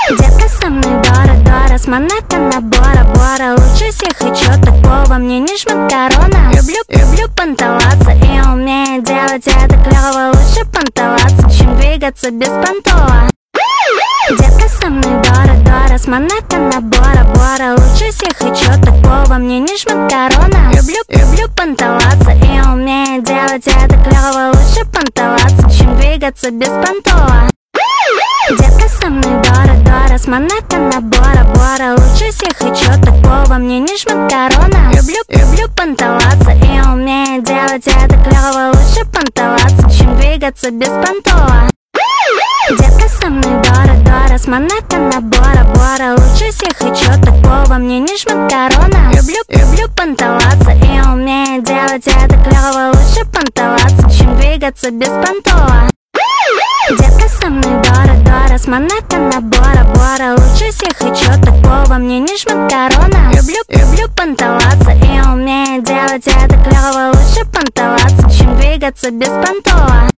Детка со мной Дора-Дора, с Манхэттена Бора-Бора. Лучше всех и чё такого, мне не жмет корона. Люблю понтоваться и умею делать это клёво. Лучше понтоваться, чем двигаться беспонтово. Детка со мной Дора-Дора, с Манхэттена Бора-Бора. Лучше всех и чё такого, мне не жмет корона. Люблю понтоваться и умею делать это клёво. Лучше понтоваться, чем двигаться беспонтово. Детка со мной Дора-Дора, с Манхэттена Бора-Бора. Лучше всех и чё такого, мне не жмет корона. Люблю понтоваться и умею делать это клёво. Лучше понтоваться, чем двигаться беспонтово. Детка со мной Дора-Дора, с Манхэттена Бора-Бора. Лучше всех и чё такого, мне не жмет корона. Люблю понтоваться и умею делать это клёво. Лучше понтоваться, чем двигаться беспонтово. Детка со мной Дора-Дора, с Манхэттена Бора-Бора. Лучше всех и чё такого, мне не жмет корона. Люблю понтоваться и умею делать это клёво. Лучше понтоваться, чем двигаться беспонтово.